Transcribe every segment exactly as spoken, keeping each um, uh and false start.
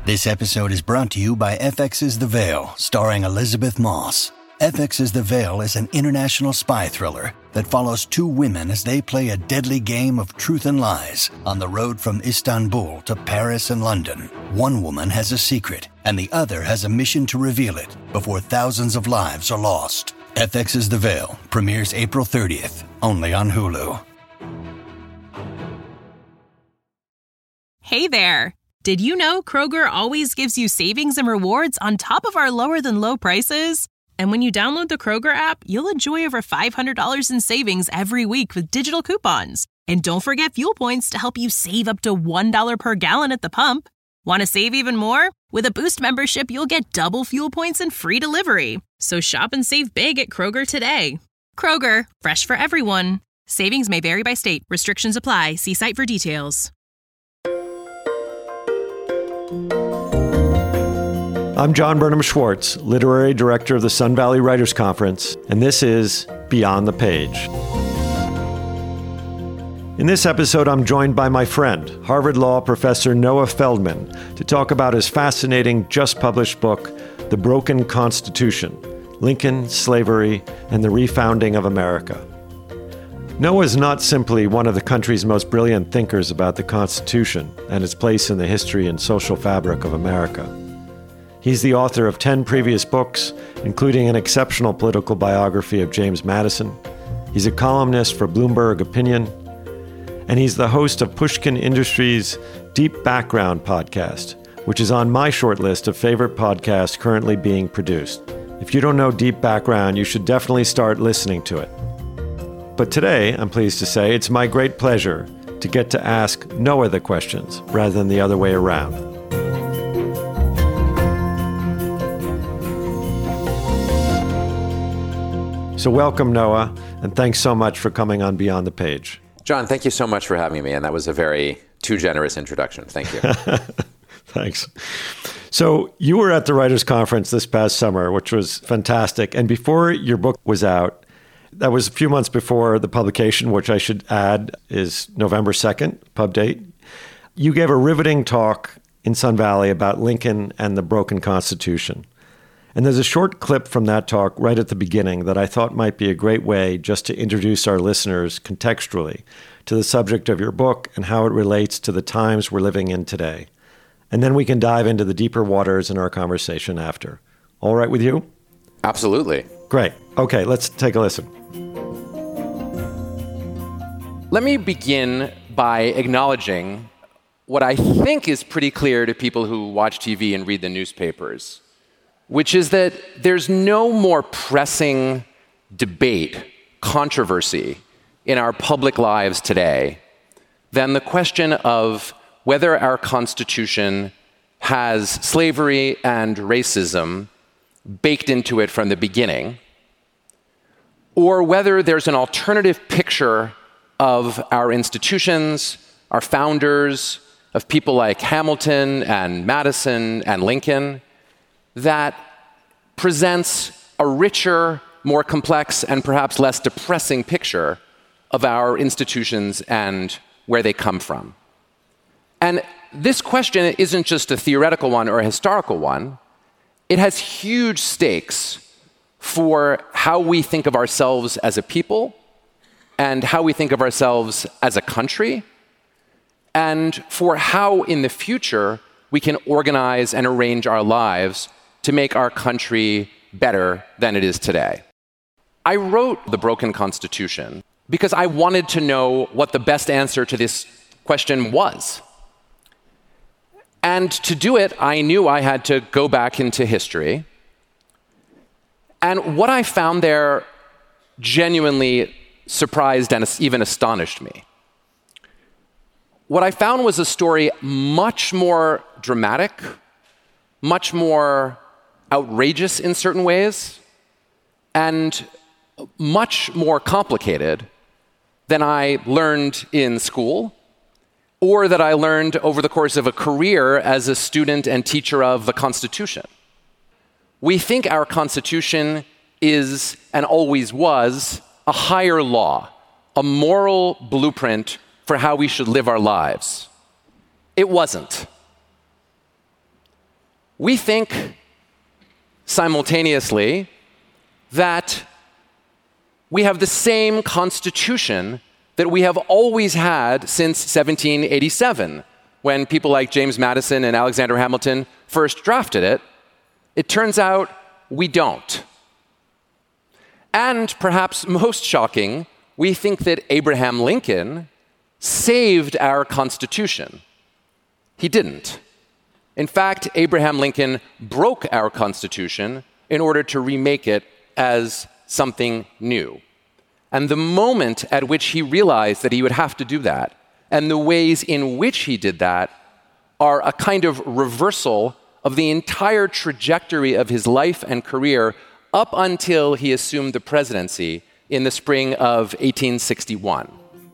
This episode is brought to you by F X's The Veil, starring Elizabeth Moss. F X's The Veil is an international spy thriller that follows two women as they play a deadly game of truth and lies on the road from Istanbul to Paris and London. One woman has a secret, and the other has a mission to reveal it before thousands of lives are lost. F X's The Veil premieres April thirtieth, only on Hulu. Hey there! Did you know Kroger always gives you savings and rewards on top of our lower-than-low prices? And when you download the Kroger app, you'll enjoy over five hundred dollars in savings every week with digital coupons. And don't forget fuel points to help you save up to one dollar per gallon at the pump. Want to save even more? With a Boost membership, you'll get double fuel points and free delivery. So shop and save big at Kroger today. Kroger, fresh for everyone. Savings may vary by state. Restrictions apply. See site for details. I'm John Burnham Schwartz, Literary Director of the Sun Valley Writers Conference, and this is Beyond the Page. In this episode, I'm joined by my friend, Harvard Law professor Noah Feldman, to talk about his fascinating, just-published book, The Broken Constitution: Lincoln, Slavery, and the Refounding of America. Noah is not simply one of the country's most brilliant thinkers about the Constitution and its place in the history and social fabric of America. He's the author of ten previous books, including an exceptional political biography of James Madison. He's a columnist for Bloomberg Opinion, and he's the host of Pushkin Industries' Deep Background podcast, which is on my short list of favorite podcasts currently being produced. If you don't know Deep Background, you should definitely start listening to it. But today, I'm pleased to say, it's my great pleasure to get to ask Noah the questions rather than the other way around. So welcome, Noah, and thanks so much for coming on Beyond the Page. John, thank you so much for having me, and that was a very too generous introduction. Thank you. Thanks. So you were at the Writers' Conference this past summer, which was fantastic, and before your book was out, that was a few months before the publication, which I should add is November second, pub date. You gave a riveting talk in Sun Valley about Lincoln and the broken Constitution. And there's a short clip from that talk right at the beginning that I thought might be a great way just to introduce our listeners contextually to the subject of your book and how it relates to the times we're living in today. And then we can dive into the deeper waters in our conversation after. All right with you? Absolutely. Great. Okay, let's take a listen. Let me begin by acknowledging what I think is pretty clear to people who watch T V and read the newspapers, which is that there's no more pressing debate, controversy in our public lives today than the question of whether our Constitution has slavery and racism baked into it from the beginning, or whether there's an alternative picture of our institutions, our founders, of people like Hamilton and Madison and Lincoln, that presents a richer, more complex, and perhaps less depressing picture of our institutions and where they come from. And this question isn't just a theoretical one or a historical one. It has huge stakes for how we think of ourselves as a people and how we think of ourselves as a country, and for how in the future we can organize and arrange our lives to make our country better than it is today. I wrote The Broken Constitution because I wanted to know what the best answer to this question was. And to do it, I knew I had to go back into history. And what I found there genuinely surprised and even astonished me. What I found was a story much more dramatic, much more outrageous in certain ways, and much more complicated than I learned in school, or that I learned over the course of a career as a student and teacher of the Constitution. We think our Constitution is, and always was, a higher law, a moral blueprint for how we should live our lives. It wasn't. we think simultaneously that we have the same Constitution that we have always had since seventeen eighty-seven, when people like James Madison and Alexander Hamilton first drafted it. It turns out we don't. And perhaps most shocking, we think that Abraham Lincoln saved our Constitution. He didn't. In fact, Abraham Lincoln broke our Constitution in order to remake it as something new. And the moment at which he realized that he would have to do that, and the ways in which he did that, are a kind of reversal of the entire trajectory of his life and career up until he assumed the presidency in the spring of eighteen sixty-one.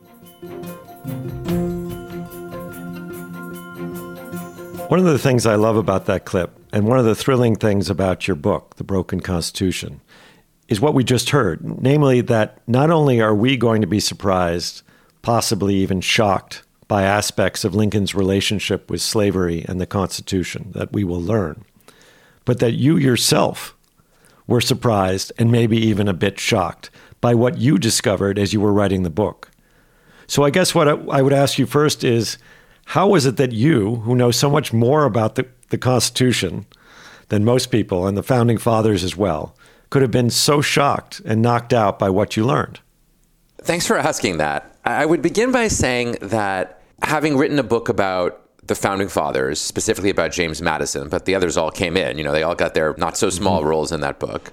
One of the things I love about that clip, and one of the thrilling things about your book, The Broken Constitution, is what we just heard, namely that not only are we going to be surprised, possibly even shocked, by aspects of Lincoln's relationship with slavery and the Constitution that we will learn, but that you yourself were surprised and maybe even a bit shocked by what you discovered as you were writing the book. So I guess what I would ask you first is, how is it that you, who know so much more about the, the Constitution than most people, and the Founding Fathers as well, could have been so shocked and knocked out by what you learned? Thanks for asking that. I would begin by saying that having written a book about the Founding Fathers, specifically about James Madison, but the others all came in, you know, they all got their not so small mm-hmm. roles in that book.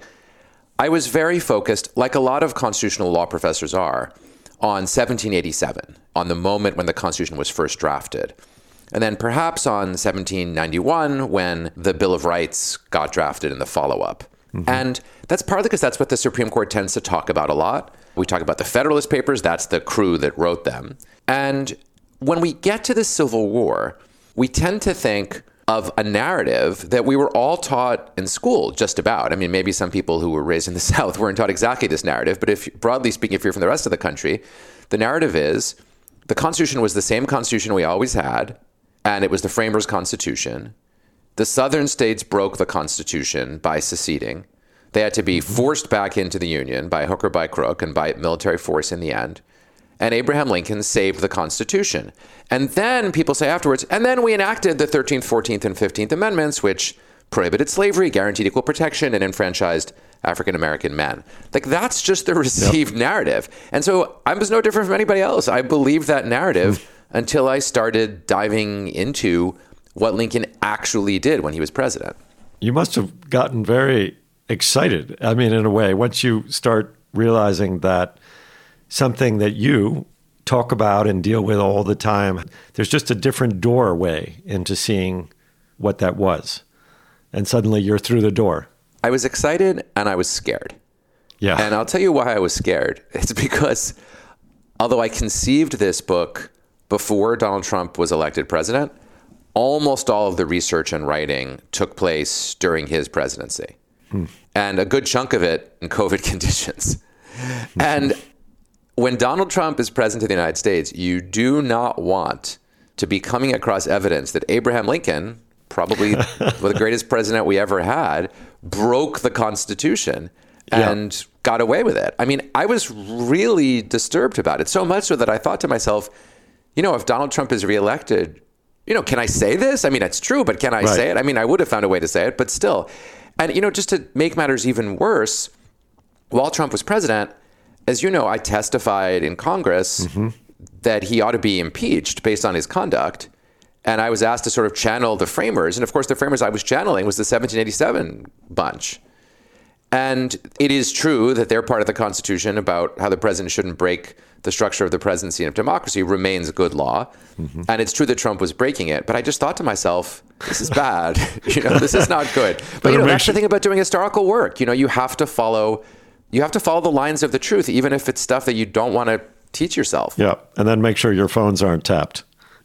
I was very focused, like a lot of constitutional law professors are, on seventeen eighty-seven, on the moment when the Constitution was first drafted. And then perhaps on seventeen ninety-one, when the Bill of Rights got drafted in the follow-up. Mm-hmm. And that's partly because that's what the Supreme Court tends to talk about a lot. We talk about the Federalist Papers, that's the crew that wrote them. And when we get to the Civil War, we tend to think of a narrative that we were all taught in school, just about. I mean, maybe some people who were raised in the South weren't taught exactly this narrative, but if broadly speaking, if you're from the rest of the country, the narrative is the Constitution was the same Constitution we always had, and it was the framers' Constitution. The Southern states broke the Constitution by seceding. They had to be forced back into the Union by hook or by crook and by military force in the end. And Abraham Lincoln saved the Constitution. And then people say afterwards, and then we enacted the thirteenth, fourteenth, and fifteenth Amendments, which prohibited slavery, guaranteed equal protection, and enfranchised African-American men. Like, that's just the received yep. narrative. And so I was no different from anybody else. I believed that narrative until I started diving into what Lincoln actually did when he was president. You must have gotten very excited, I mean, in a way, once you start realizing that something that you talk about and deal with all the time, there's just a different doorway into seeing what that was. And suddenly you're through the door. I was excited and I was scared. Yeah. And I'll tell you why I was scared. It's because although I conceived this book before Donald Trump was elected president, almost all of the research and writing took place during his presidency. Hmm. And a good chunk of it in COVID conditions. And when Donald Trump is president of the United States, you do not want to be coming across evidence that Abraham Lincoln, probably the greatest president we ever had, broke the Constitution and yeah. got away with it. I mean, I was really disturbed about it, so much so that I thought to myself, you know, if Donald Trump is reelected, you know, can I say this? I mean, it's true, but can I right. say it? I mean, I would have found a way to say it, but still. And, you know, just to make matters even worse, while Trump was president, as you know, I testified in Congress mm-hmm. that he ought to be impeached based on his conduct. And I was asked to sort of channel the framers. And of course, the framers I was channeling was the seventeen eighty-seven bunch. And it is true that their part of the Constitution about how the president shouldn't break the structure of the presidency and of democracy remains good law. Mm-hmm. And it's true that Trump was breaking it. But I just thought to myself, this is bad. you know, this is not good. But, you know, that's the thing about doing historical work. You know, you have to follow, you have to follow the lines of the truth, even if it's stuff that you don't want to teach yourself. Yeah. And then make sure your phones aren't tapped.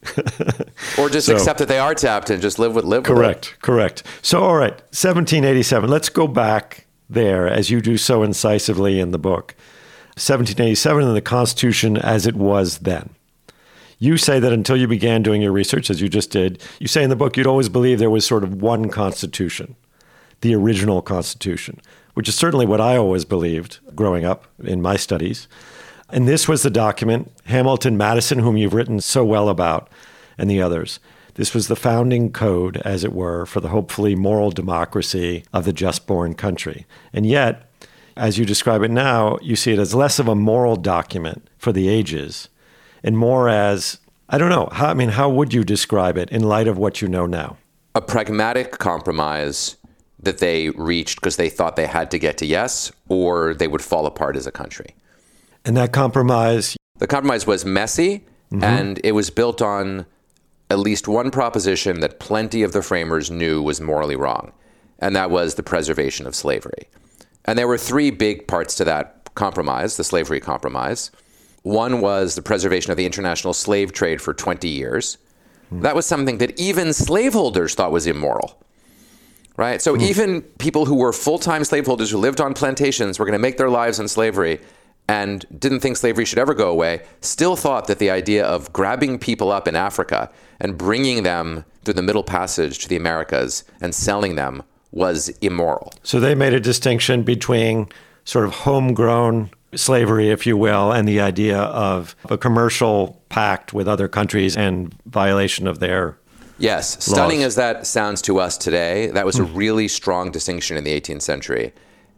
Or just so, accept that they are tapped and just live with live correct, with it. Correct. So, all right, seventeen eighty-seven. Let's go back there, as you do so incisively in the book. seventeen eighty-seven and the Constitution as it was then. You say that until you began doing your research, as you just did, you say in the book you'd always believed there was sort of one Constitution, the original Constitution, which is certainly what I always believed growing up in my studies. And this was the document, Hamilton Madison, whom you've written so well about, and the others. This was the founding code, as it were, for the hopefully moral democracy of the just-born country. And yet, as you describe it now, you see it as less of a moral document for the ages and more as, I don't know, how, I mean, how would you describe it in light of what you know now? A pragmatic compromise that they reached because they thought they had to get to yes, or they would fall apart as a country. And that compromise? The compromise was messy, mm-hmm. and it was built on at least one proposition that plenty of the framers knew was morally wrong, and that was the preservation of slavery. And there were three big parts to that compromise, the slavery compromise. One was the preservation of the international slave trade for twenty years. Mm. That was something that even slaveholders thought was immoral, right? So mm. even people who were full-time slaveholders who lived on plantations were going to make their lives in slavery and didn't think slavery should ever go away, still thought that the idea of grabbing people up in Africa and bringing them through the Middle Passage to the Americas and selling them was immoral. So they made a distinction between sort of homegrown slavery, if you will, and the idea of a commercial pact with other countries and violation of their Yes. laws. Stunning as that sounds to us today, that was a really strong distinction in the eighteenth century.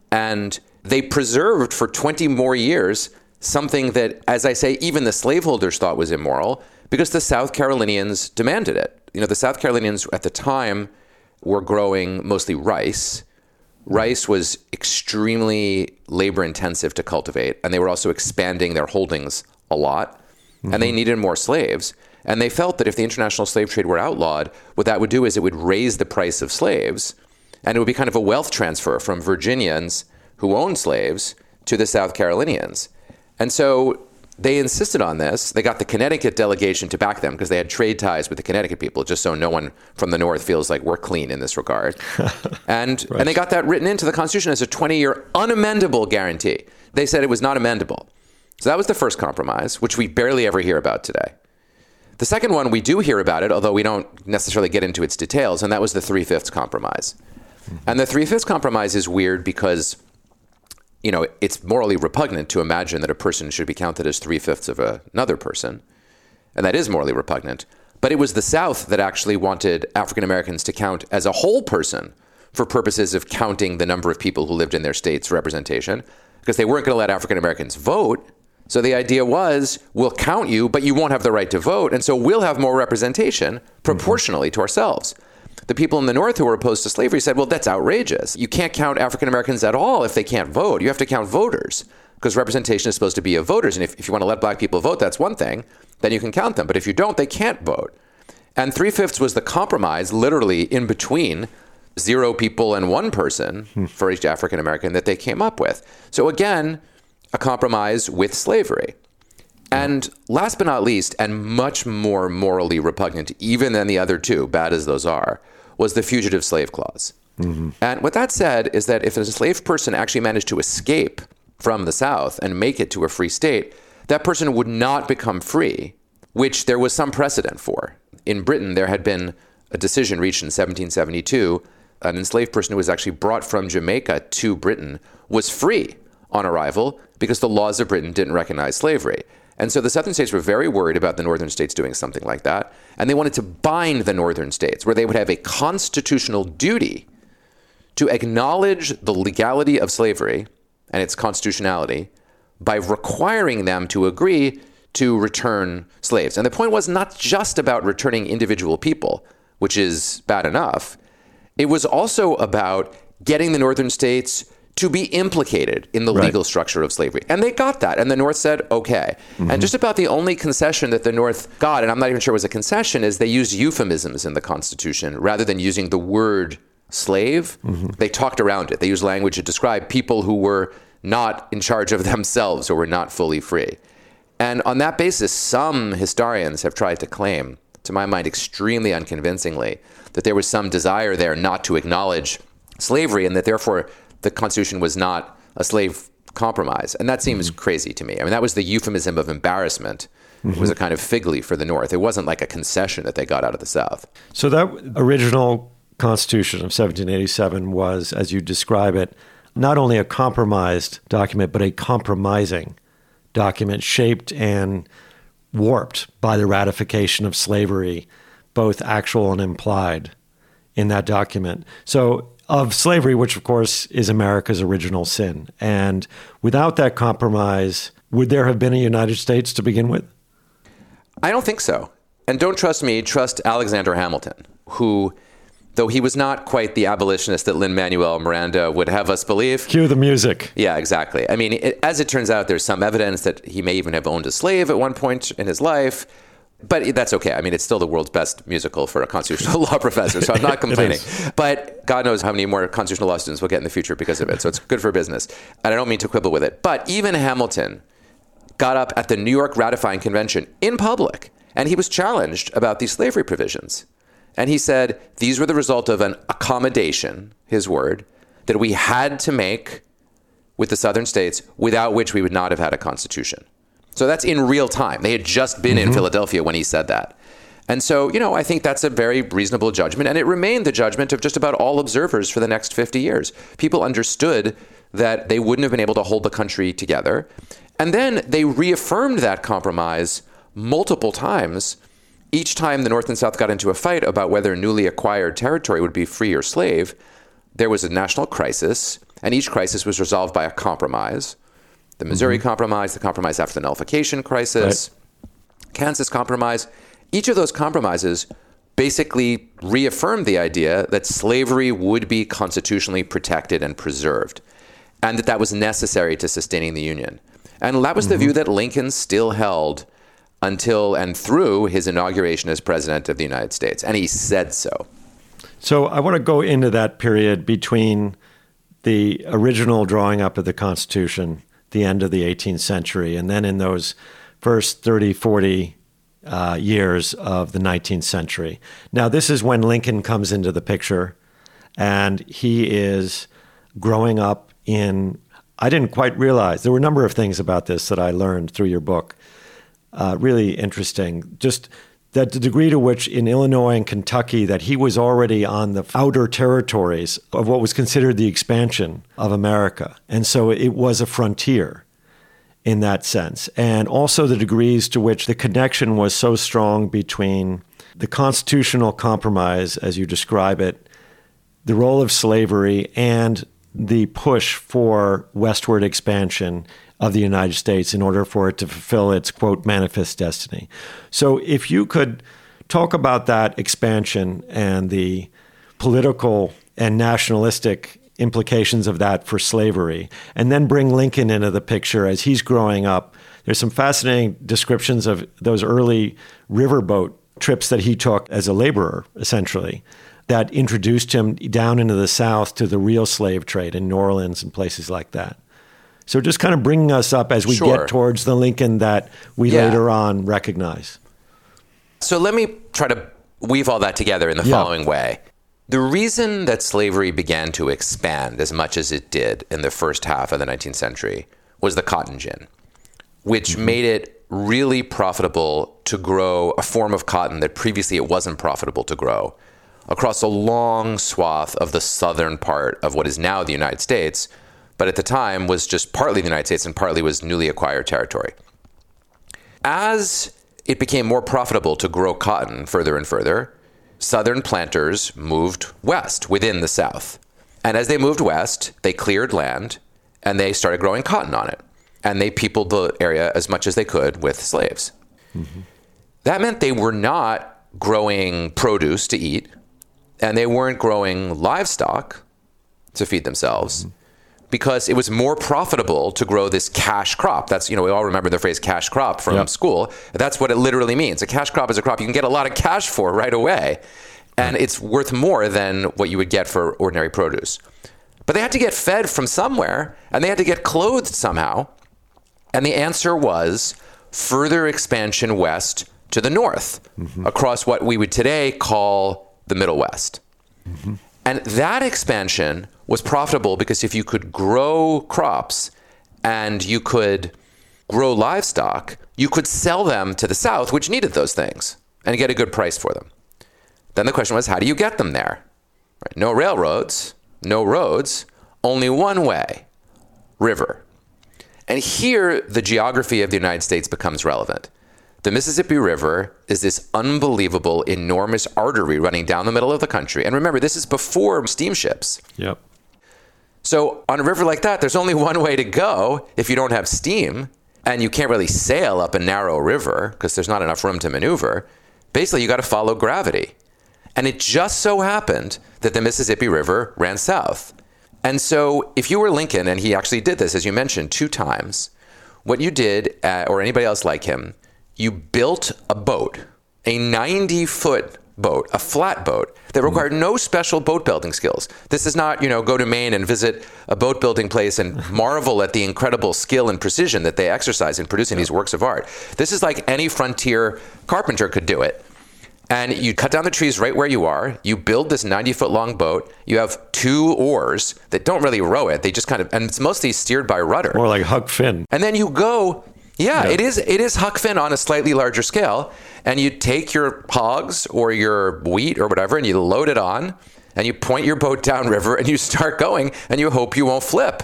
And they preserved for twenty more years something that, as I say, even the slaveholders thought was immoral because the South Carolinians demanded it. You know, the South Carolinians at the time were growing mostly rice. Rice was extremely labor intensive to cultivate, and they were also expanding their holdings a lot, mm-hmm. and they needed more slaves. And they felt that if the international slave trade were outlawed, what that would do is it would raise the price of slaves, and it would be kind of a wealth transfer from Virginians who owned slaves to the South Carolinians. And so they insisted on this. They got the Connecticut delegation to back them because they had trade ties with the Connecticut people, just so no one from the North feels like we're clean in this regard. and right. and they got that written into the Constitution as a twenty-year unamendable guarantee. They said it was not amendable. So that was the first compromise, which we barely ever hear about today. The second one, we do hear about it, although we don't necessarily get into its details, and that was the Three-Fifths Compromise. Mm-hmm. And the Three-Fifths Compromise is weird because, you know, it's morally repugnant to imagine that a person should be counted as three-fifths of a, another person. And that is morally repugnant. But it was the South that actually wanted African Americans to count as a whole person for purposes of counting the number of people who lived in their state's representation, because they weren't going to let African Americans vote. So the idea was, we'll count you, but you won't have the right to vote. And so we'll have more representation proportionally mm-hmm. to ourselves. The people in the North who were opposed to slavery said, well, that's outrageous. You can't count African Americans at all if they can't vote. You have to count voters because representation is supposed to be of voters. And if, if you want to let black people vote, that's one thing. Then you can count them. But if you don't, they can't vote. And three-fifths was the compromise, literally in between zero people and one person hmm. for each African American that they came up with. So again, a compromise with slavery. And last but not least, and much more morally repugnant, even than the other two, bad as those are, was the Fugitive Slave Clause. Mm-hmm. And what that said is that if an enslaved person actually managed to escape from the South and make it to a free state, that person would not become free, which there was some precedent for. In Britain, there had been a decision reached in seventeen seventy-two. An enslaved person who was actually brought from Jamaica to Britain was free on arrival because the laws of Britain didn't recognize slavery. And so the southern states were very worried about the northern states doing something like that. And they wanted to bind the northern states, where they would have a constitutional duty to acknowledge the legality of slavery and its constitutionality by requiring them to agree to return slaves. And the point was not just about returning individual people, which is bad enough. It was also about getting the northern states to be implicated in the right. legal structure of slavery. And they got that. And the North said, okay. Mm-hmm. And just about the only concession that the North got, and I'm not even sure it was a concession, is they used euphemisms in the Constitution rather than using the word slave. Mm-hmm. They talked around it. They used language to describe people who were not in charge of themselves or were not fully free. And on that basis, some historians have tried to claim, to my mind extremely unconvincingly, that there was some desire there not to acknowledge slavery and that therefore the Constitution was not a slave compromise. And that seems mm-hmm. crazy to me. I mean, that was the euphemism of embarrassment Mm-hmm. It was a kind of fig leaf for the North. It wasn't like a concession that they got out of the South. So that original Constitution of seventeen eighty-seven was, as you describe it, not only a compromised document, but a compromising document shaped and warped by the ratification of slavery, both actual and implied, in that document. So of slavery, which of course is America's original sin. And without that compromise, would there have been a United States to begin with? I don't think so. And don't trust me, trust Alexander Hamilton, who, though he was not quite the abolitionist that Lin-Manuel Miranda would have us believe. Cue the music. Yeah, exactly. I mean, it, as it turns out, there's some evidence that he may even have owned a slave at one point in his life. But that's okay. I mean, it's still the world's best musical for a constitutional law professor, so I'm not complaining. But God knows how many more constitutional law students we'll get in the future because of it. So it's good for business. And I don't mean to quibble with it. But even Hamilton got up at the New York Ratifying Convention in public, and he was challenged about these slavery provisions. And he said these were the result of an accommodation, his word, that we had to make with the southern states, without which we would not have had a constitution. So that's in real time. They had just been mm-hmm. in Philadelphia when he said that. And so, you know, I think that's a very reasonable judgment. And it remained the judgment of just about all observers for the next fifty years. People understood that they wouldn't have been able to hold the country together. And then they reaffirmed that compromise multiple times. Each time the North and South got into a fight about whether newly acquired territory would be free or slave, there was a national crisis. And each crisis was resolved by a compromise. The Missouri mm-hmm. Compromise, the compromise after the nullification crisis, right. Kansas Compromise. Each of those compromises basically reaffirmed the idea that slavery would be constitutionally protected and preserved, and that that was necessary to sustaining the Union. And that was mm-hmm. the view that Lincoln still held until and through his inauguration as president of the United States. And he said so. So I want to go into that period between the original drawing up of the Constitution, the end of the eighteenth century, and then in those first thirty, forty uh, years of the nineteenth century. Now, this is when Lincoln comes into the picture, and he is growing up in, I didn't quite realize, there were a number of things about this that I learned through your book. Uh, really interesting. Just that the degree to which in Illinois and Kentucky that he was already on the outer territories of what was considered the expansion of America. And so it was a frontier in that sense. And also the degrees to which the connection was so strong between the constitutional compromise, as you describe it, the role of slavery, and the push for westward expansion of the United States in order for it to fulfill its, quote, manifest destiny. So if you could talk about that expansion and the political and nationalistic implications of that for slavery, and then bring Lincoln into the picture as he's growing up. There's some fascinating descriptions of those early riverboat trips that he took as a laborer, essentially, that introduced him down into the South to the real slave trade in New Orleans and places like that. So just kind of bringing us up as we Sure. get towards the Lincoln that we Yeah. later on recognize. So let me try to weave all that together in the Yeah. following way. The reason that slavery began to expand as much as it did in the first half of the nineteenth century was the cotton gin, which mm-hmm. made it really profitable to grow a form of cotton that previously it wasn't profitable to grow across a long swath of the southern part of what is now the United States, but at the time was just partly the United States and partly was newly acquired territory. As it became more profitable to grow cotton further and further, Southern planters moved west within the South. And as they moved west, they cleared land and they started growing cotton on it. And they peopled the area as much as they could with slaves. Mm-hmm. That meant they were not growing produce to eat, and they weren't growing livestock to feed themselves. Mm-hmm. Because it was more profitable to grow this cash crop. That's, you know, we all remember the phrase cash crop from yep. school. That's what it literally means. A cash crop is a crop you can get a lot of cash for right away. And right. it's worth more than what you would get for ordinary produce. But they had to get fed from somewhere, and they had to get clothed somehow. And the answer was further expansion west to the north, mm-hmm. across what we would today call the Middle West. Mm-hmm. And that expansion was profitable because if you could grow crops and you could grow livestock, you could sell them to the South, which needed those things, and get a good price for them. Then the question was, how do you get them there? Right? No railroads, no roads, only one way, river. And here, the geography of the United States becomes relevant. The Mississippi River is this unbelievable, enormous artery running down the middle of the country. And remember, this is before steamships. Yep. So on a river like that, there's only one way to go if you don't have steam, and you can't really sail up a narrow river because there's not enough room to maneuver. Basically, you got to follow gravity. And it just so happened that the Mississippi River ran south. And so if you were Lincoln, and he actually did this, as you mentioned, two times, what you did, uh, or anybody else like him, you built a boat, a ninety-foot boat, a flat boat that required no special boat building skills. This is not, you know, go to Maine and visit a boat building place and marvel at the incredible skill and precision that they exercise in producing these works of art. This is like any frontier carpenter could do it. And you cut down the trees right where you are. You build this ninety-foot long boat. You have two oars that don't really row it. They just kind of, and it's mostly steered by rudder. More like Huck Finn. And then you go, yeah, Yeah. it is it is Huck Finn on a slightly larger scale. And you take your hogs or your wheat or whatever, and you load it on, and you point your boat downriver, and you start going, and you hope you won't flip.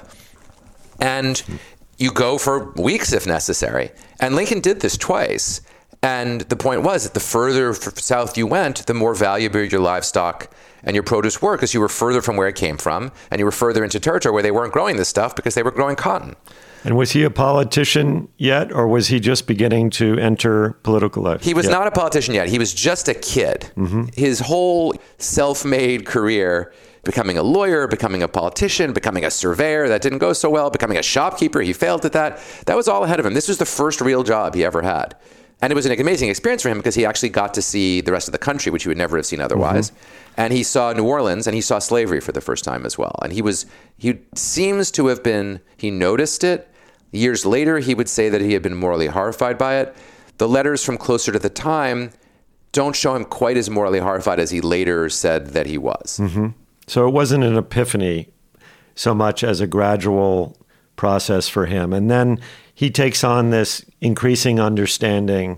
And you go for weeks if necessary. And Lincoln did this twice. And the point was that the further south you went, the more valuable your livestock and your produce were, because you were further from where it came from, and you were further into territory where they weren't growing this stuff because they were growing cotton. And was he a politician yet, or was he just beginning to enter political life? He was yet? not a politician yet. He was just a kid. Mm-hmm. His whole self-made career, becoming a lawyer, becoming a politician, becoming a surveyor, that didn't go so well, becoming a shopkeeper, he failed at that. That was all ahead of him. This was the first real job he ever had. And it was an amazing experience for him because he actually got to see the rest of the country, which he would never have seen otherwise. Mm-hmm. And he saw New Orleans, and he saw slavery for the first time as well. And he was, he seems to have been, he noticed it. Years later, he would say that he had been morally horrified by it. The letters from closer to the time don't show him quite as morally horrified as he later said that he was. Mm-hmm. So it wasn't an epiphany so much as a gradual process for him. And then he takes on this increasing understanding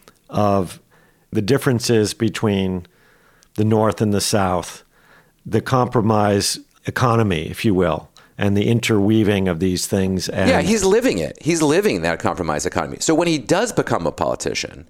of the differences between the North and the South, the compromise economy, if you will, and the interweaving of these things. And yeah, he's living it. He's living that compromise economy. So when he does become a politician,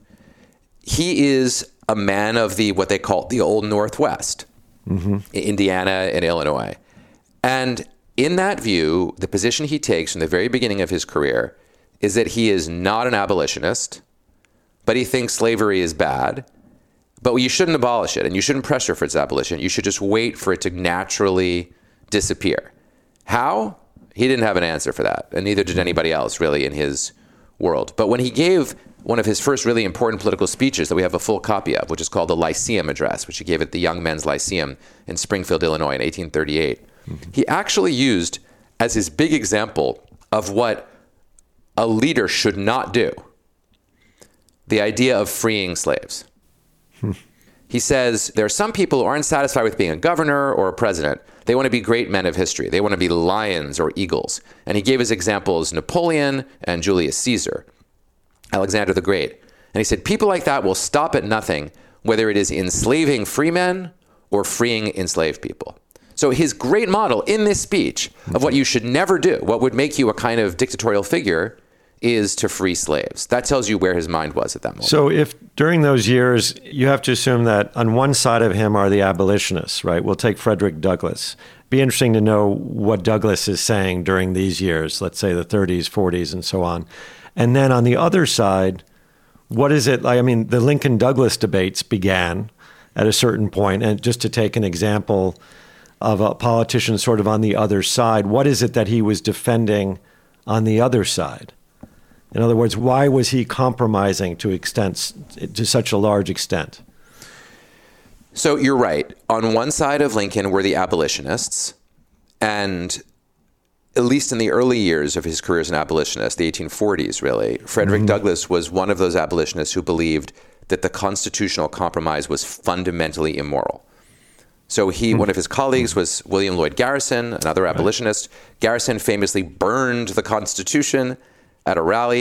he is a man of the what they call the Old Northwest, mm-hmm. Indiana and Illinois. And in that view, the position he takes from the very beginning of his career is that he is not an abolitionist, but he thinks slavery is bad. But you shouldn't abolish it, and you shouldn't pressure for its abolition. You should just wait for it to naturally disappear. How? He didn't have an answer for that, and neither did anybody else, really, in his world. But when he gave one of his first really important political speeches that we have a full copy of, which is called the Lyceum Address, which he gave at the Young Men's Lyceum in Springfield, Illinois in eighteen thirty-eight, mm-hmm. he actually used as his big example of what a leader should not do the idea of freeing slaves. Hmm. He says, there are some people who aren't satisfied with being a governor or a president. They want to be great men of history. They want to be lions or eagles. And he gave his examples Napoleon and Julius Caesar, Alexander the Great. And he said, people like that will stop at nothing, whether it is enslaving free men or freeing enslaved people. So his great model in this speech of what you should never do, what would make you a kind of dictatorial figure, is to free slaves. That tells you where his mind was at that moment. So if during those years, you have to assume that on one side of him are the abolitionists, right? We'll take Frederick Douglass. Be interesting to know what Douglass is saying during these years, let's say the thirties, forties, and so on. And then on the other side, what is it like? I mean, the Lincoln-Douglas debates began at a certain point. And just to take an example of a politician sort of on the other side, what is it that he was defending on the other side? In other words, why was he compromising to extent, to such a large extent? So you're right. On one side of Lincoln were the abolitionists, and at least in the early years of his career as an abolitionist, the eighteen forties really, Frederick mm-hmm. Douglass was one of those abolitionists who believed that the constitutional compromise was fundamentally immoral. So he, mm-hmm. one of his colleagues was William Lloyd Garrison, another abolitionist. Right. Garrison famously burned the Constitution at a rally,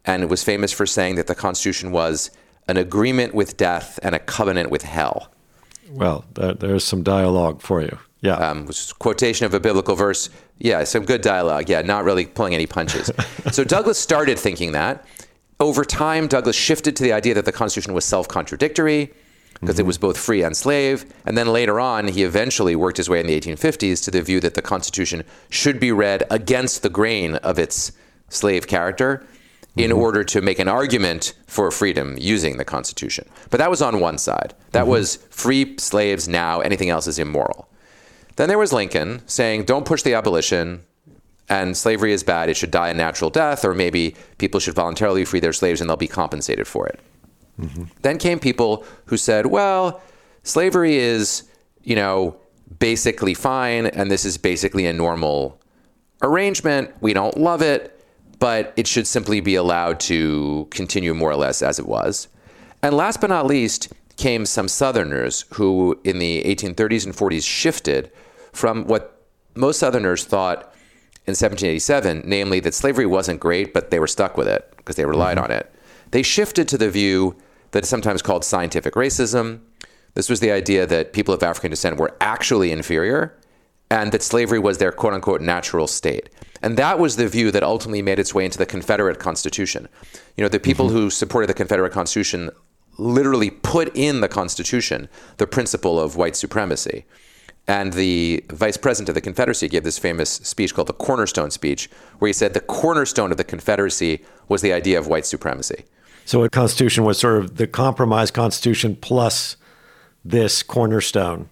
and was famous for saying that the Constitution was an agreement with death and a covenant with hell. Well, there, there's some dialogue for you. Yeah. Um, which is a quotation of a biblical verse. Yeah, some good dialogue. Yeah, not really pulling any punches. So Douglass started thinking that. Over time, Douglass shifted to the idea that the Constitution was self-contradictory because mm-hmm. it was both free and slave. And then later on, he eventually worked his way in the eighteen fifties to the view that the Constitution should be read against the grain of its slave character in mm-hmm. order to make an argument for freedom using the Constitution. But that was on one side. That mm-hmm. was free slaves now, anything else is immoral. Then there was Lincoln saying, don't push the abolition, and slavery is bad, it should die a natural death, or maybe people should voluntarily free their slaves and they'll be compensated for it. Mm-hmm. Then came people who said, well, slavery is, you know, basically fine, and this is basically a normal arrangement. We don't love it, but it should simply be allowed to continue more or less as it was. And last but not least came some Southerners who in the eighteen thirties and forties shifted from what most Southerners thought in seventeen eighty-seven, namely that slavery wasn't great, but they were stuck with it because they relied mm-hmm. on it. They shifted to the view that is sometimes called scientific racism. This was the idea that people of African descent were actually inferior and that slavery was their quote-unquote natural state. And that was the view that ultimately made its way into the Confederate Constitution. You know, the people mm-hmm. who supported the Confederate Constitution literally put in the Constitution the principle of white supremacy. And the vice president of the Confederacy gave this famous speech called the Cornerstone Speech, where he said the cornerstone of the Confederacy was the idea of white supremacy. So a constitution was sort of the compromise constitution plus this cornerstone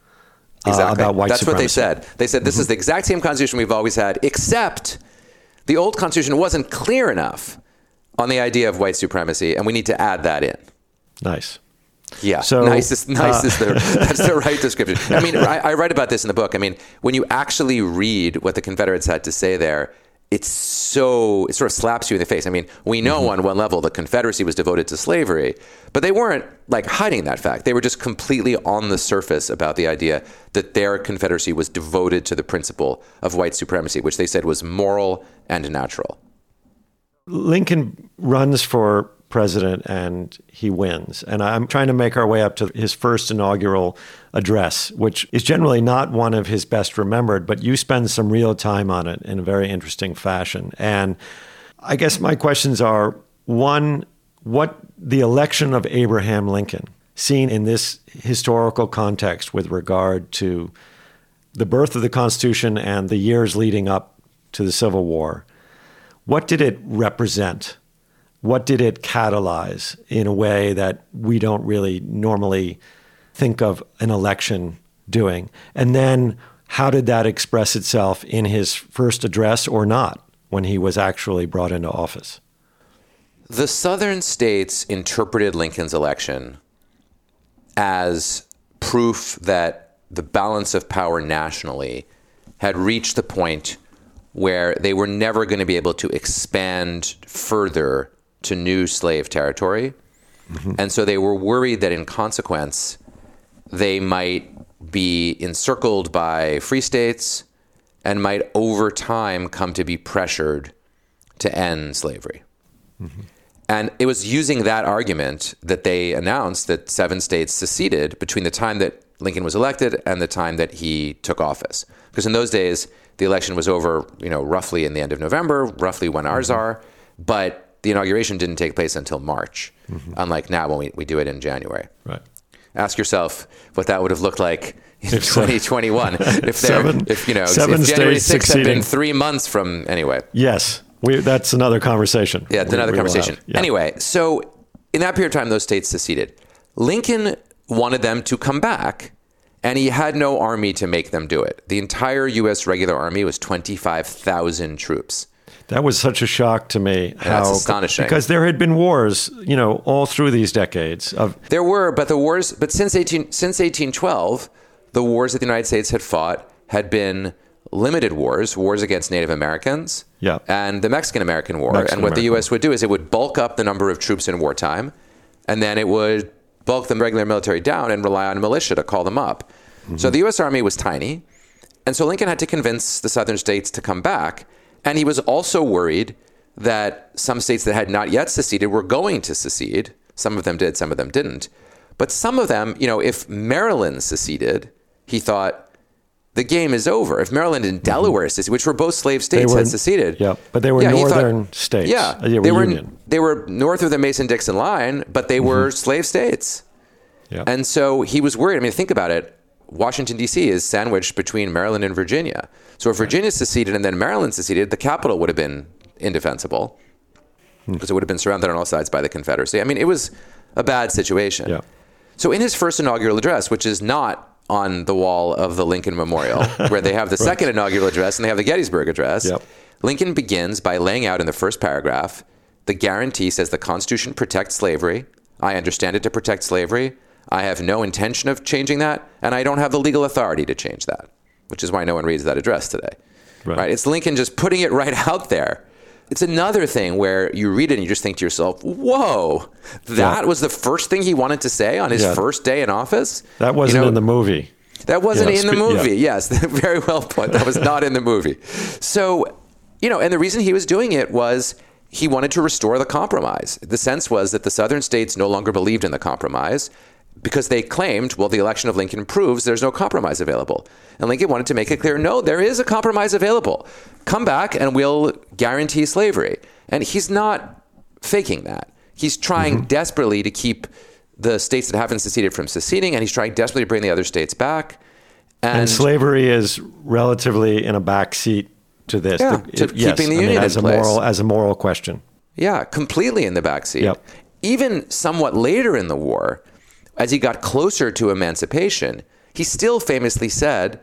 uh, exactly. about white That's supremacy. That's what they said. They said this mm-hmm. is the exact same constitution we've always had, except the old constitution wasn't clear enough on the idea of white supremacy, and we need to add that in. Nice. Yeah, so, nice is, nice uh, is the, that's the right description. I mean, I, I write about this in the book. I mean, when you actually read what the Confederates had to say there, it's so, it sort of slaps you in the face. I mean, we know mm-hmm. on one level the Confederacy was devoted to slavery, but they weren't like hiding that fact. They were just completely on the surface about the idea that their Confederacy was devoted to the principle of white supremacy, which they said was moral and natural. Lincoln runs for president and he wins. And I'm trying to make our way up to his first inaugural address, which is generally not one of his best remembered, but you spend some real time on it in a very interesting fashion. And I guess my questions are, one, what the election of Abraham Lincoln, seen in this historical context with regard to the birth of the Constitution and the years leading up to the Civil War, what did it represent? What did it catalyze in a way that we don't really normally think of an election doing? And then how did that express itself in his first address or not when he was actually brought into office? The Southern states interpreted Lincoln's election as proof that the balance of power nationally had reached the point where they were never going to be able to expand further to new slave territory. Mm-hmm. And so they were worried that in consequence, they might be encircled by free states and might over time come to be pressured to end slavery. Mm-hmm. And it was using that argument that they announced that seven states seceded between the time that Lincoln was elected and the time that he took office. Because in those days, the election was over, you know, roughly in the end of November, roughly when ours mm-hmm. are, but the inauguration didn't take place until March, mm-hmm. unlike now when we, we do it in January. Right. Ask yourself what that would have looked like in if twenty twenty-one. If there, seven, if you know, seven if January sixth had been three months from anyway. Yes, we, that's another conversation. Yeah, it's we, another we conversation. Yeah. Anyway, so in that period of time, those states seceded. Lincoln wanted them to come back, and he had no army to make them do it. The entire U S regular army was twenty-five thousand troops. That was such a shock to me. How, That's astonishing. Because there had been wars, you know, all through these decades. Of There were, but the wars, but since eighteen since eighteen twelve, the wars that the United States had fought had been limited wars, wars against Native Americans, yeah. and the Mexican-American War. Mexican and what the American. U S would do is it would bulk up the number of troops in wartime, and then it would bulk the regular military down and rely on militia to call them up. Mm-hmm. So the U S Army was tiny, and so Lincoln had to convince the southern states to come back. And he was also worried that some states that had not yet seceded were going to secede. Some of them did, some of them didn't. But some of them, you know, if Maryland seceded, he thought, the game is over. If Maryland and Delaware seceded, which were both slave states, were, had seceded. Yeah, but they were yeah, northern thought, states. Yeah, they were, they were, union. they were north of the Mason-Dixon line, but they mm-hmm. were slave states. Yeah. And so he was worried. I mean, think about it. Washington, D C is sandwiched between Maryland and Virginia. So if Virginia seceded and then Maryland seceded, the capital would have been indefensible because hmm. it would have been surrounded on all sides by the Confederacy. I mean, it was a bad situation. Yeah. So in his first inaugural address, which is not on the wall of the Lincoln Memorial, where they have the right. second inaugural address and they have the Gettysburg Address, yep. Lincoln begins by laying out in the first paragraph, the guarantee says the Constitution protects slavery. I understand it to protect slavery. I have no intention of changing that, and I don't have the legal authority to change that, which is why no one reads that address today. Right. right? It's Lincoln just putting it right out there. It's another thing where you read it and you just think to yourself, whoa, that yeah. was the first thing he wanted to say on his yeah. first day in office? That wasn't you know, in the movie. That wasn't yeah, in the movie. Yeah. Yes, very well put. That was not in the movie. So, you know, and the reason he was doing it was he wanted to restore the compromise. The sense was that the southern states no longer believed in the compromise because they claimed, well, the election of Lincoln proves there's no compromise available. And Lincoln wanted to make it clear, no, there is a compromise available. Come back and we'll guarantee slavery. And he's not faking that. He's trying mm-hmm. desperately to keep the states that haven't seceded from seceding, and he's trying desperately to bring the other states back. And, and slavery is relatively in a back seat to this. Yeah, the, to it, yes, keeping the I union mean, as in a place. moral as a moral question. Yeah, completely in the back seat. Yep. Even somewhat later in the war, as he got closer to emancipation, he still famously said,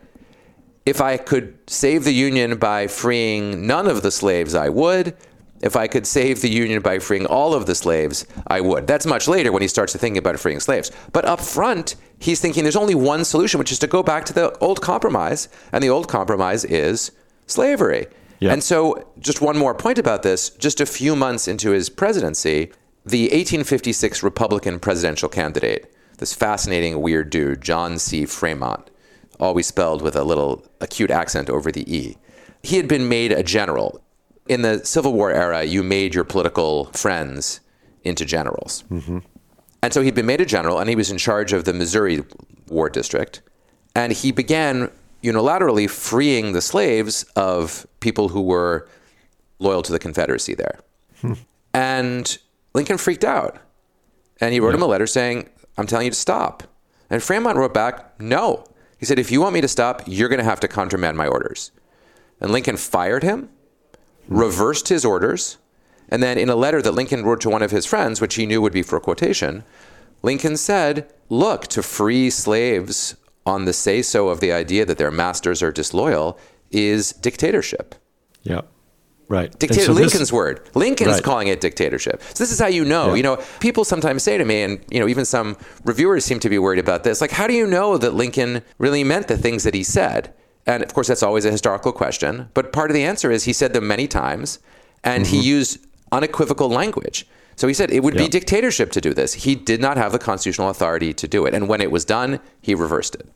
if I could save the Union by freeing none of the slaves, I would. If I could save the Union by freeing all of the slaves, I would. That's much later when he starts to think about freeing slaves. But up front, he's thinking there's only one solution, which is to go back to the old compromise. And the old compromise is slavery. Yeah. And so just one more point about this. Just a few months into his presidency, the eighteen fifty-six Republican presidential candidate, this fascinating, weird dude, John C. Fremont, always spelled with a little acute accent over the E. He had been made a general. In the Civil War era, you made your political friends into generals. Mm-hmm. And so he'd been made a general, and he was in charge of the Missouri War District. And he began unilaterally freeing the slaves of people who were loyal to the Confederacy there. Hmm. And Lincoln freaked out. And he wrote yeah. him a letter saying, I'm telling you to stop. And Fremont wrote back, no. He said, if you want me to stop, you're going to have to countermand my orders. And Lincoln fired him, reversed his orders, and then in a letter that Lincoln wrote to one of his friends, which he knew would be for a quotation, Lincoln said, look, to free slaves on the say-so of the idea that their masters are disloyal is dictatorship. Yeah. Right. Dictator, so Lincoln's this, word. Lincoln's right. calling it dictatorship. So this is how you know. Yeah. You know, people sometimes say to me, and you know, even some reviewers seem to be worried about this. Like, how do you know that Lincoln really meant the things that he said? And of course, that's always a historical question. But part of the answer is he said them many times, and mm-hmm. he used unequivocal language. So he said it would yeah. be dictatorship to do this. He did not have the constitutional authority to do it. And when it was done, he reversed it.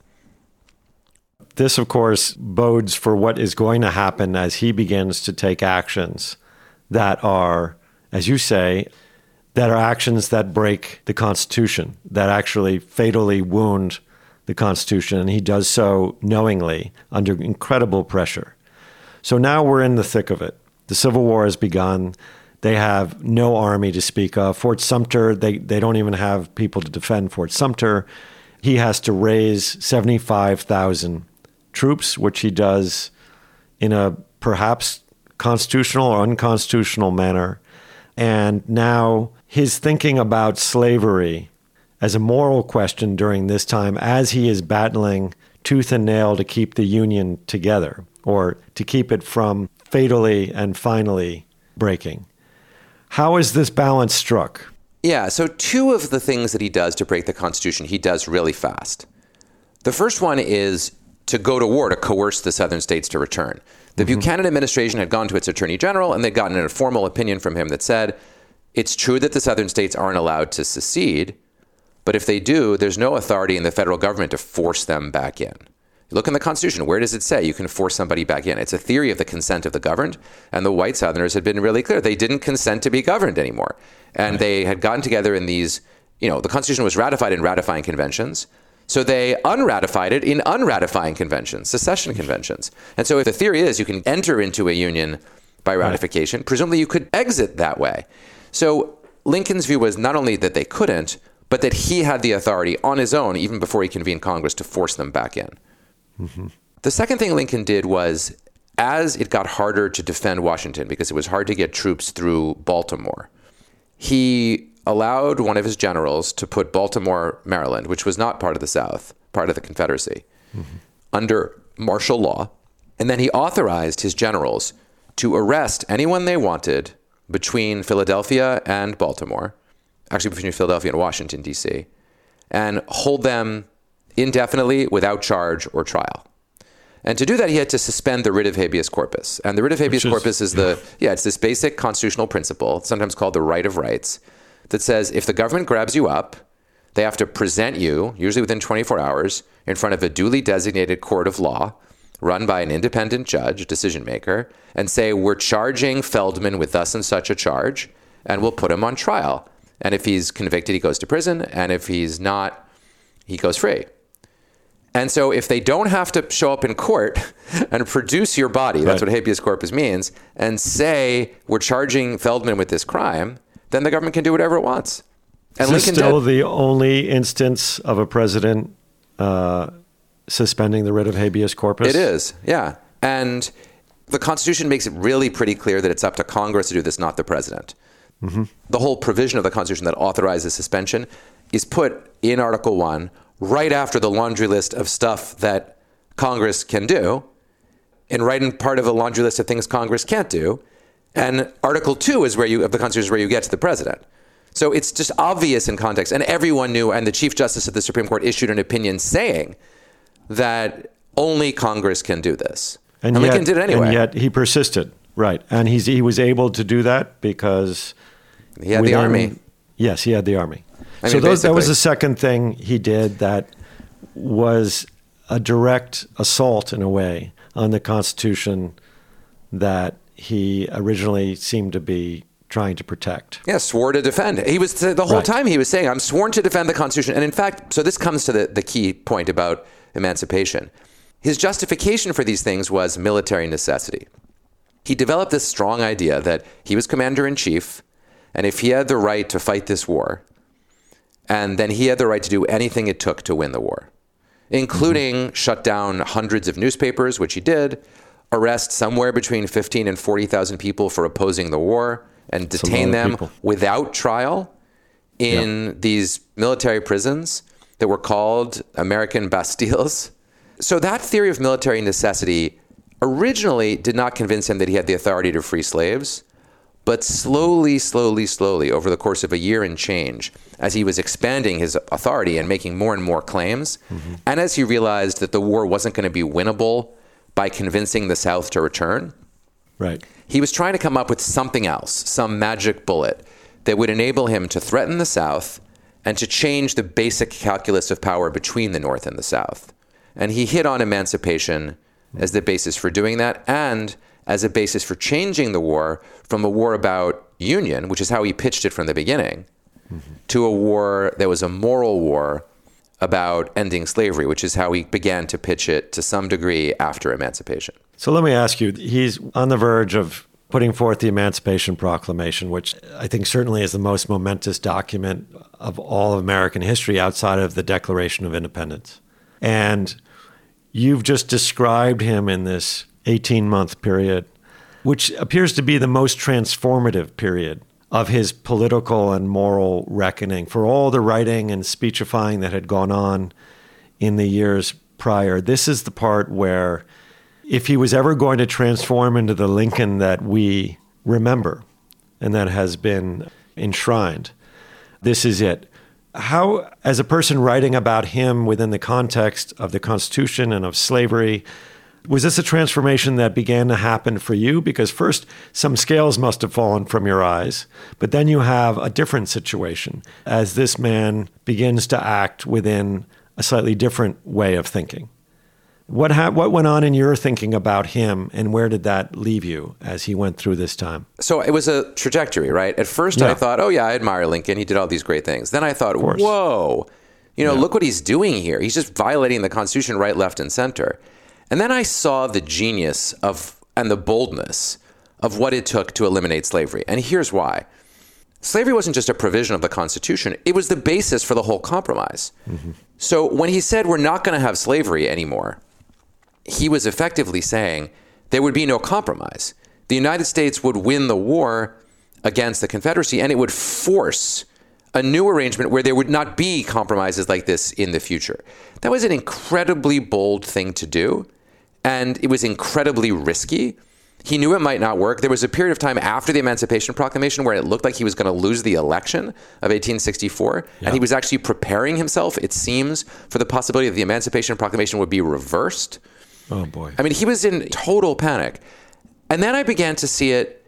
This, of course, bodes for what is going to happen as he begins to take actions that are, as you say, that are actions that break the Constitution, that actually fatally wound the Constitution. And he does so knowingly under incredible pressure. So now we're in the thick of it. The Civil War has begun. They have no army to speak of. Fort Sumter, they, they don't even have people to defend Fort Sumter. He has to raise seventy-five thousand troops, which he does in a perhaps constitutional or unconstitutional manner. And now his thinking about slavery as a moral question during this time, as he is battling tooth and nail to keep the Union together, or to keep it from fatally and finally breaking. How is this balance struck? Yeah, so two of the things that he does to break the Constitution, he does really fast. The first one is to go to war to coerce the southern states to return. The mm-hmm. Buchanan administration had gone to its attorney general, and they'd gotten a formal opinion from him that said, it's true that the southern states aren't allowed to secede, but if they do, there's no authority in the federal government to force them back in. Look in the Constitution. Where does it say you can force somebody back in? It's a theory of the consent of the governed. And the white Southerners had been really clear. They didn't consent to be governed anymore. And right. they had gotten together in these, you know, the Constitution was ratified in ratifying conventions. So they unratified it in unratifying conventions, secession conventions. And so if the theory is you can enter into a union by ratification, right. presumably you could exit that way. So Lincoln's view was not only that they couldn't, but that he had the authority on his own, even before he convened Congress, to force them back in. Mm-hmm. The second thing Lincoln did was, as it got harder to defend Washington, because it was hard to get troops through Baltimore, he allowed one of his generals to put Baltimore, Maryland, which was not part of the South, part of the Confederacy, mm-hmm. under martial law. And then he authorized his generals to arrest anyone they wanted between Philadelphia and Baltimore, actually between Philadelphia and Washington, D C, and hold them indefinitely without charge or trial. And to do that, he had to suspend the writ of habeas corpus. And the writ of habeas is, corpus is the, yeah, it's this basic constitutional principle, sometimes called the right of rights, that says if the government grabs you up, they have to present you, usually within twenty-four hours, in front of a duly designated court of law, run by an independent judge, decision maker, and say, we're charging Feldman with thus and such a charge, and we'll put him on trial. And if he's convicted, he goes to prison. And if he's not, he goes free. And so if they don't have to show up in court and produce your body, that's right. what habeas corpus means, and say, we're charging Feldman with this crime, then the government can do whatever it wants. And Is Lincoln this still did. the only instance of a president uh, suspending the writ of habeas corpus? It is, yeah. And the Constitution makes it really pretty clear that it's up to Congress to do this, not the president. Mm-hmm. The whole provision of the Constitution that authorizes suspension is put in Article one right after the laundry list of stuff that Congress can do, and right in part of a laundry list of things Congress can't do. And Article two is where you, of the Constitution is where you get to the president. So it's just obvious in context. And everyone knew, and the Chief Justice of the Supreme Court issued an opinion saying that only Congress can do this. And, and yet, Lincoln did it anyway. And yet he persisted, right. And he's, he was able to do that because... He had within, the army. Yes, he had the army. I so mean, those, that was the second thing he did that was a direct assault, in a way, on the Constitution that he originally seemed to be trying to protect. Yeah, swore to defend. He was the whole right. time he was saying, I'm sworn to defend the Constitution. And in fact, so this comes to the, the key point about emancipation. His justification for these things was military necessity. He developed this strong idea that he was commander-in-chief, and if he had the right to fight this war, and then he had the right to do anything it took to win the war, including mm-hmm. shut down hundreds of newspapers, which he did, arrest somewhere between fifteen and forty thousand people for opposing the war, and detain them people. without trial in yeah. these military prisons that were called American Bastilles. So that theory of military necessity originally did not convince him that he had the authority to free slaves. But slowly, slowly, slowly, over the course of a year and change, as he was expanding his authority and making more and more claims, mm-hmm. and as he realized that the war wasn't going to be winnable by convincing the South to return, right. he was trying to come up with something else, some magic bullet that would enable him to threaten the South and to change the basic calculus of power between the North and the South. And he hit on emancipation as the basis for doing that, and as a basis for changing the war from a war about union, which is how he pitched it from the beginning, mm-hmm. to a war that was a moral war about ending slavery, which is how he began to pitch it to some degree after emancipation. So let me ask you, he's on the verge of putting forth the Emancipation Proclamation, which I think certainly is the most momentous document of all of American history outside of the Declaration of Independence. And you've just described him in this eighteen-month period, which appears to be the most transformative period of his political and moral reckoning. For all the writing and speechifying that had gone on in the years prior, this is the part where, if he was ever going to transform into the Lincoln that we remember and that has been enshrined, this is it. How, as a person writing about him within the context of the Constitution and of slavery, was this a transformation that began to happen for you? Because first, some scales must have fallen from your eyes, but then you have a different situation as this man begins to act within a slightly different way of thinking. What ha- what went on in your thinking about him, and where did that leave you as he went through this time? So it was a trajectory, right? At first Yeah. I thought, oh yeah, I admire Lincoln. He did all these great things. Then I thought, whoa, you know, Yeah. look what he's doing here. He's just violating the Constitution right, left, and center. And then I saw the genius of and the boldness of what it took to eliminate slavery. And here's why. Slavery wasn't just a provision of the Constitution. It was the basis for the whole compromise. Mm-hmm. So when he said we're not going to have slavery anymore, he was effectively saying there would be no compromise. The United States would win the war against the Confederacy, and it would force a new arrangement where there would not be compromises like this in the future. That was an incredibly bold thing to do, and it was incredibly risky. He knew it might not work. There was a period of time after the Emancipation Proclamation where it looked like he was going to lose the election of eighteen sixty-four. Yeah. And he was actually preparing himself, it seems, for the possibility that the Emancipation Proclamation would be reversed. Oh, boy. I mean, he was in total panic. And then I began to see it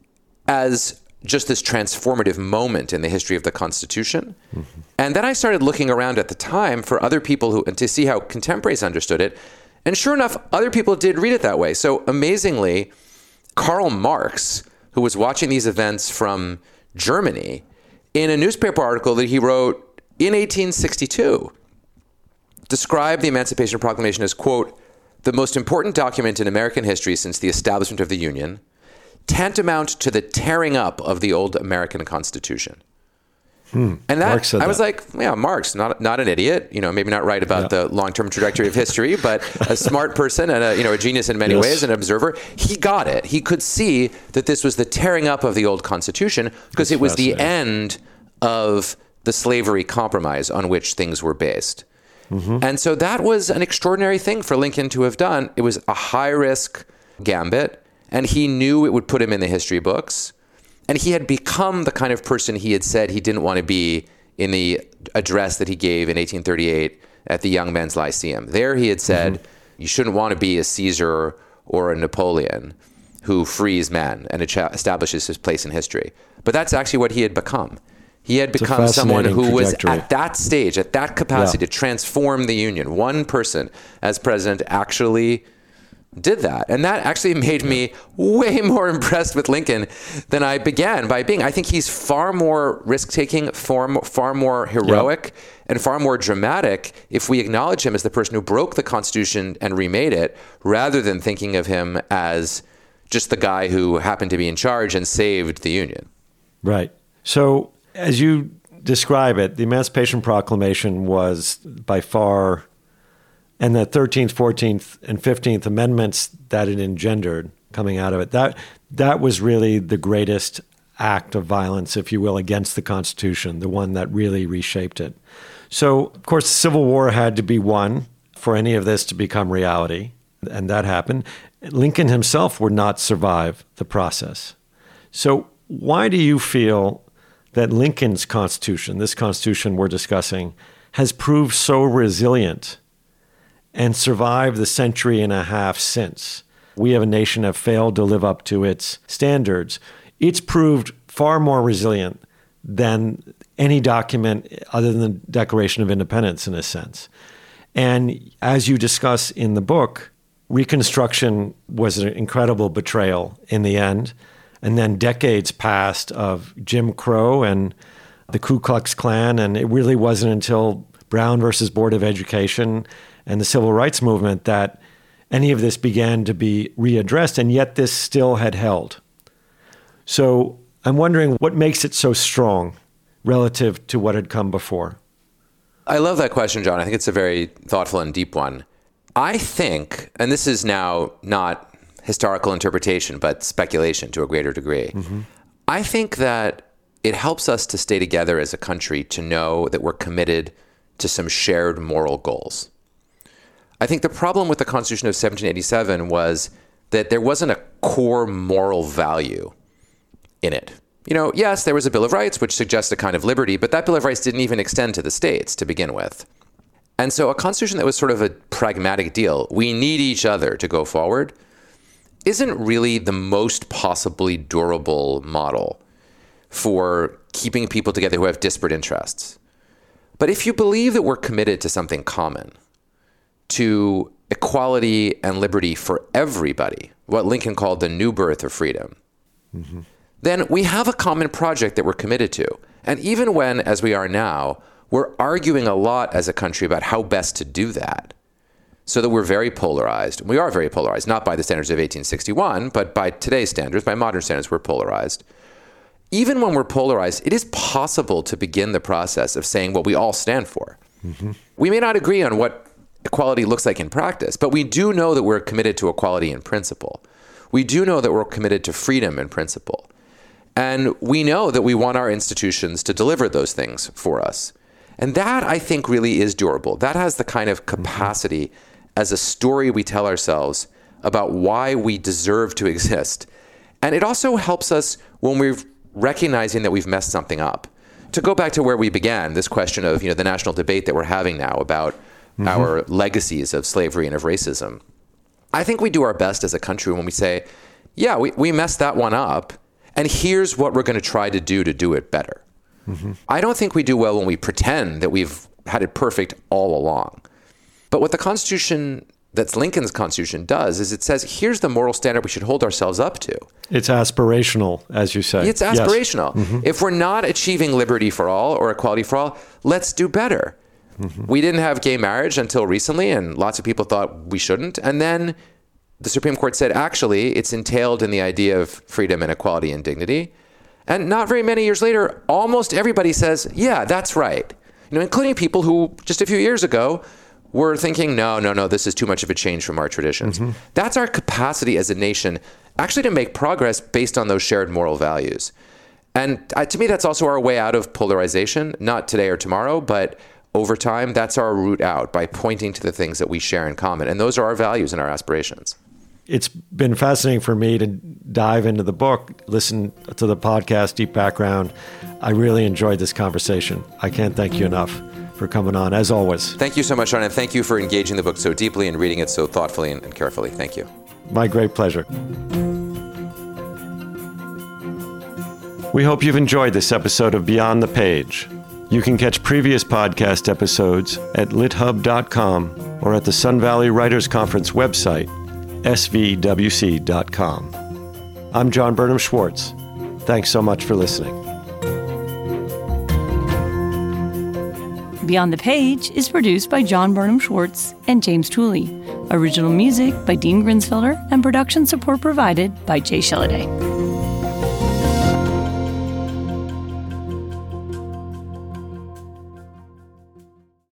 as just this transformative moment in the history of the Constitution. Mm-hmm. And then I started looking around at the time for other people who, and to see how contemporaries understood it. And sure enough, other people did read it that way. So amazingly, Karl Marx, who was watching these events from Germany, in a newspaper article that he wrote in eighteen sixty-two, described the Emancipation Proclamation as, quote, the most important document in American history since the establishment of the Union, tantamount to the tearing up of the old American Constitution. Hmm. And that, I was that. like, yeah, Marx, not not an idiot, you know, maybe not right about yeah. the long-term trajectory of history, but a smart person and a, you know, a genius in many yes. ways, an observer. He got it. He could see that this was the tearing up of the old Constitution because it was the end of the slavery compromise on which things were based. Mm-hmm. And so that was an extraordinary thing for Lincoln to have done. It was a high-risk gambit, and he knew it would put him in the history books. And he had become the kind of person he had said he didn't want to be in the address that he gave in eighteen thirty-eight at the Young Men's Lyceum. There he had said, mm-hmm. you shouldn't want to be a Caesar or a Napoleon who frees men and establishes his place in history. But that's actually what he had become. He had become someone who was at that stage, at that capacity yeah. to transform the Union. One person as president actually did that. And that actually made me way more impressed with Lincoln than I began by being. I think he's far more risk-taking, far more, far more heroic, yeah. and far more dramatic if we acknowledge him as the person who broke the Constitution and remade it, rather than thinking of him as just the guy who happened to be in charge and saved the Union. Right. So as you describe it, the Emancipation Proclamation was by far, and the thirteenth, fourteenth, and fifteenth Amendments that it engendered coming out of it, that that was really the greatest act of violence, if you will, against the Constitution, the one that really reshaped it. So, of course, the Civil War had to be won for any of this to become reality, and that happened. Lincoln himself would not survive the process. So why do you feel that Lincoln's Constitution, this Constitution we're discussing, has proved so resilient and survived the century and a half since? We have a nation have failed to live up to its standards. It's proved far more resilient than any document other than the Declaration of Independence, in a sense. And as you discuss in the book, Reconstruction was an incredible betrayal in the end. And then decades passed of Jim Crow and the Ku Klux Klan. And it really wasn't until Brown versus Board of Education and the Civil Rights Movement that any of this began to be readdressed. And yet this still had held. So I'm wondering what makes it so strong relative to what had come before. I love that question, John. I think it's a very thoughtful and deep one. I think, and this is now not historical interpretation, but speculation to a greater degree. Mm-hmm. I think that it helps us to stay together as a country to know that we're committed to some shared moral goals. I think the problem with the Constitution of seventeen eighty-seven was that there wasn't a core moral value in it. You know, yes, there was a Bill of Rights, which suggests a kind of liberty, but that Bill of Rights didn't even extend to the states to begin with. And so a constitution that was sort of a pragmatic deal, we need each other to go forward, isn't really the most possibly durable model for keeping people together who have disparate interests. But if you believe that we're committed to something common, to equality and liberty for everybody, what Lincoln called the new birth of freedom, mm-hmm. then we have a common project that we're committed to. And even when, as we are now, we're arguing a lot as a country about how best to do that, so that we're very polarized. We are very polarized, not by the standards of eighteen sixty-one, but by today's standards, by modern standards, we're polarized. Even when we're polarized, it is possible to begin the process of saying what we all stand for. Mm-hmm. We may not agree on what equality looks like in practice, but we do know that we're committed to equality in principle. We do know that we're committed to freedom in principle. And we know that we want our institutions to deliver those things for us. And that, I think, really is durable. That has the kind of capacity mm-hmm. as a story we tell ourselves about why we deserve to exist. And it also helps us when we're recognizing that we've messed something up. To go back to where we began, this question of, you know, the national debate that we're having now about mm-hmm. our legacies of slavery and of racism. I think we do our best as a country when we say, yeah, we, we messed that one up, and here's what we're going to try to do to do it better. Mm-hmm. I don't think we do well when we pretend that we've had it perfect all along. But what the Constitution, that's Lincoln's Constitution, does is it says, here's the moral standard we should hold ourselves up to. It's aspirational, as you say. It's aspirational. Yes. Mm-hmm. If we're not achieving liberty for all or equality for all, let's do better. Mm-hmm. We didn't have gay marriage until recently, and lots of people thought we shouldn't. And then the Supreme Court said, actually, it's entailed in the idea of freedom and equality and dignity. And not very many years later, almost everybody says, yeah, that's right. You know, including people who just a few years ago were thinking, no, no, no, this is too much of a change from our traditions. Mm-hmm. That's our capacity as a nation actually to make progress based on those shared moral values. And uh, to me, that's also our way out of polarization, not today or tomorrow, but over time, that's our route out, by pointing to the things that we share in common. And those are our values and our aspirations. It's been fascinating for me to dive into the book, listen to the podcast, Deep Background. I really enjoyed this conversation. I can't thank you enough for coming on, as always. Thank you so much, Sean, and thank you for engaging the book so deeply and reading it so thoughtfully and carefully. Thank you. My great pleasure. We hope you've enjoyed this episode of Beyond the Page. You can catch previous podcast episodes at lit hub dot com or at the Sun Valley Writers Conference website, s v w c dot com. I'm John Burnham Schwartz. Thanks so much for listening. Beyond the Page is produced by John Burnham Schwartz and James Tooley. Original music by Dean Grinsfelder and production support provided by Jay Sheliday.